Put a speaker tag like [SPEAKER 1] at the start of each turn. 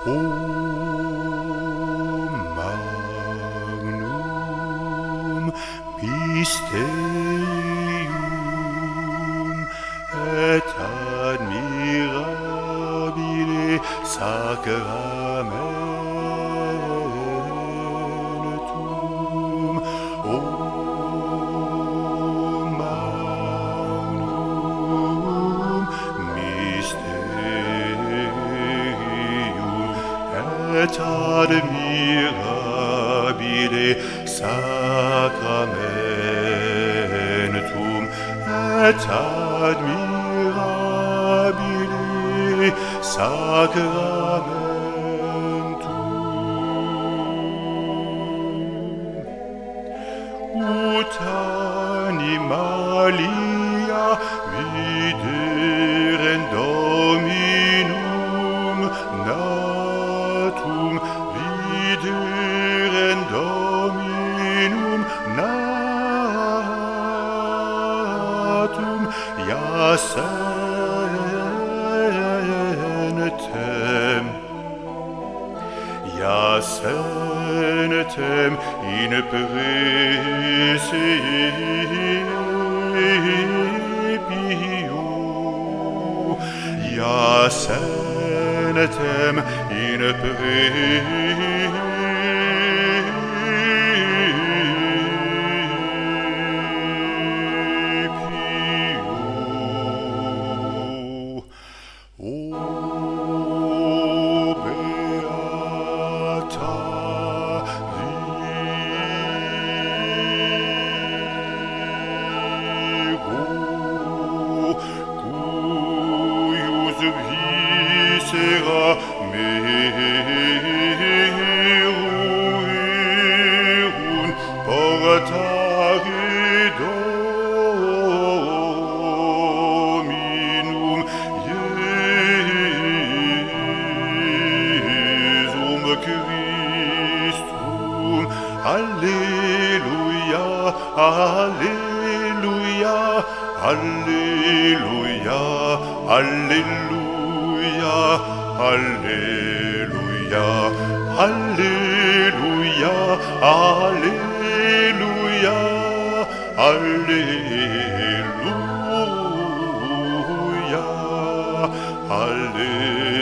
[SPEAKER 1] O magnum mysterium et admirabile sacramentum. O magnum mysterium et admirabile sacramentum, et admirabile sacramentum. Ut animalia videre Dominum natum, videre Dominum natum, iasentem in praesepio, iasentem in praesepio. O beata Virgo, cuius viscera merunt portare Dominum Iesum Christum. Alleluia, alleluia, alleluia, alleluia, alleluia, alleluia, alleluia, alleluia, alleluia.